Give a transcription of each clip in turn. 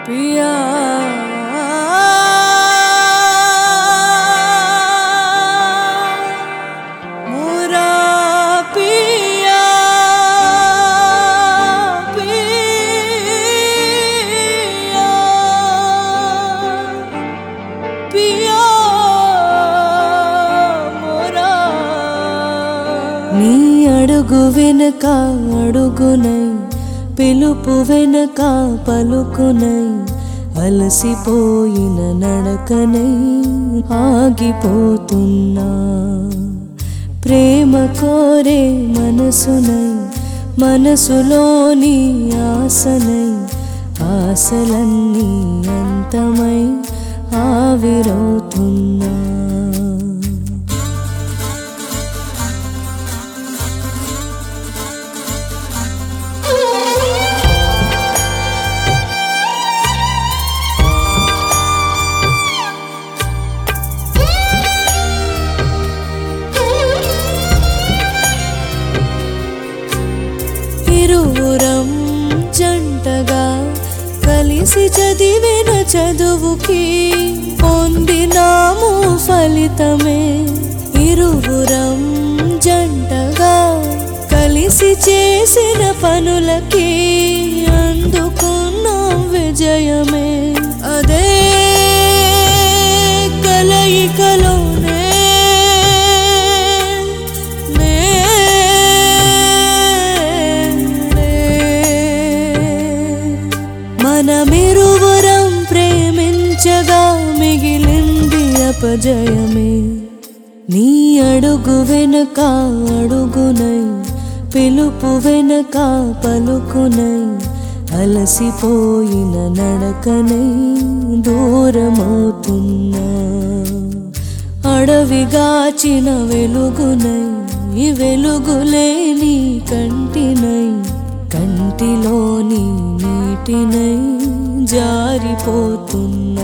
पिया मोरा पिया पिया पिया मोरा नी अडुगु वेनक अडुगुनై పిలుపు వెనక పలుకునై అలసిపోయిన నడకనై ఆగిపోతున్నా ప్రేమ కోరే మనసునై మనసులోని ఆశనై ఆశలన్నీ అంతమై ఆవిరవుతున్నా ఇరువురం జంటగా కలిసి చదివిన చదువుకి పొందినాము ఫలితమే ఇరువురం జంటగా కలిసి చేసిన పనులకి అందుకున్నాం విజయమే అదే కలయికలోనే మనమిరువురం ప్రేమించగా మిగిలింది అపజయమే నీ అడుగు వెనక అడుగునై పిలుపు వెనక పలుకునై అలసిపోయిన నడకనై దూరమవుతున్నా అడవిగాచిన వెలుగునై వెలుగులేని కంటినై కంటిలోని నీటినై జారిపోతున్నా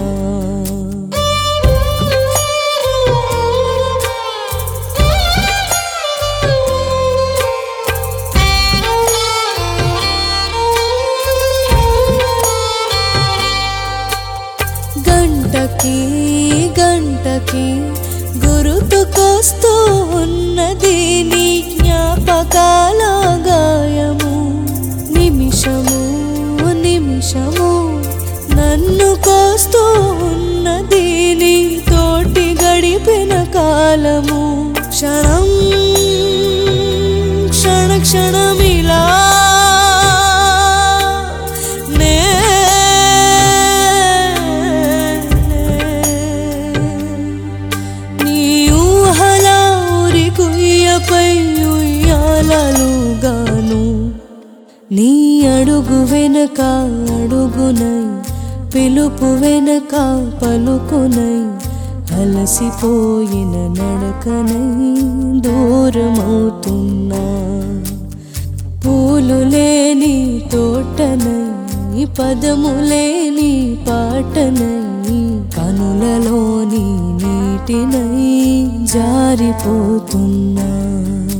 గంటకి గంటకి గుర్తుకొస్తూ ఉన్నది నీ జ్ఞాపకాల గాయము నిమిషము నిమిషము నన్ను కోస్తూ ఉన్నది నీ తోటి గడిపిన కాలము క్షణం క్షణ క్షణమిలా నీ ఊహల ఉరి కుయ్యపై ఉయ్యాలలుగాను నీ అడుగు వెనక అడుగునై పిలుపు వెనక పలుకునై అలసిపోయిన నడకనై దూరమవుతున్నా పూలు లేని తోటనై పదము లేని పాటనై కనులలోని నీటినై జారిపోతున్నా